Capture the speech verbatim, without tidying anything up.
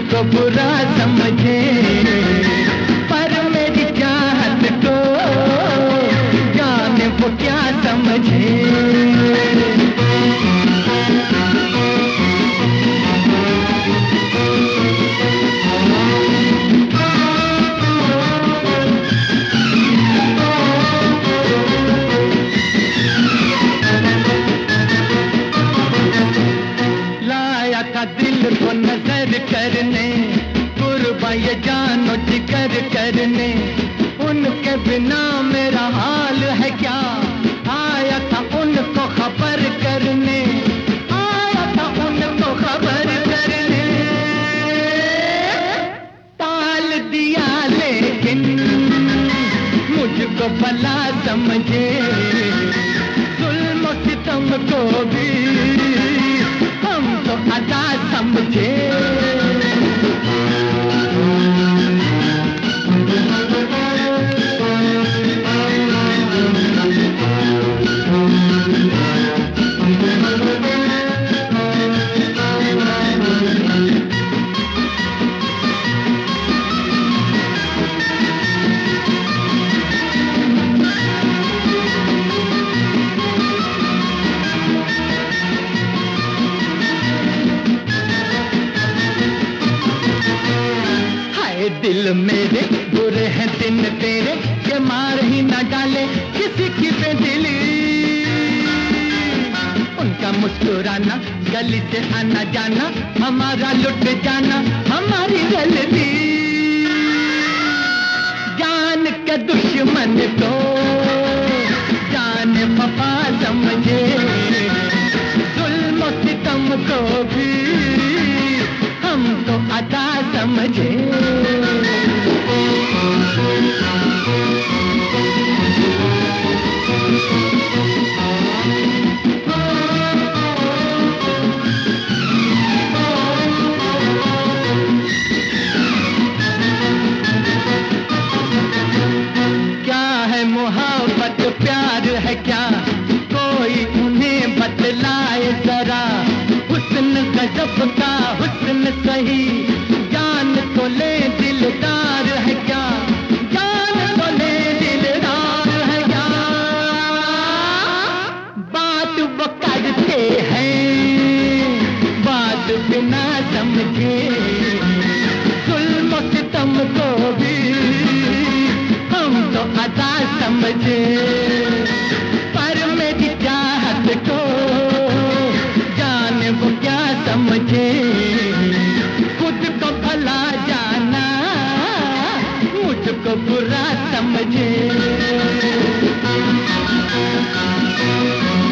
मुझको बुरा समझे, पर मेरी चाहत को जाने वो क्या समझे। दिल को नजर करने, कुर्बा ये जानो जिगर करने, उनके बिना मेरा हाल है क्या। आया था उनको खबर करने, आया था उनको खबर करने, टाल दिया लेकिन मुझको भला समझे, जुल्म सितम को भी अदा समझे। दिल मेरे बुरे हैं दिन तेरे, के मार ही न डाले किसी की बेदिली। उनका मुस्कुराना, गली से आना जाना, हमारा लुट जाना हमारी गलती। जान के दुश्मन को जान वफा समझे, जुल्म सितम को भी हम तो अदा समझे। क्या है मोहब्बत, प्यार है क्या, कोई उन्हें बतलाए जरा। हुस्न गजब का हुस्न सही, जान तो ले दिलदार है क्या, जान तो ले दिलदार है क्या। बात वो करते हैं बात बिना समझे, जुल्म सितम को भी हम तो अदा समझे, पर मेरी चाहत को जाने वो क्या समझे। खुद को भला जाना मुझको बुरा समझे।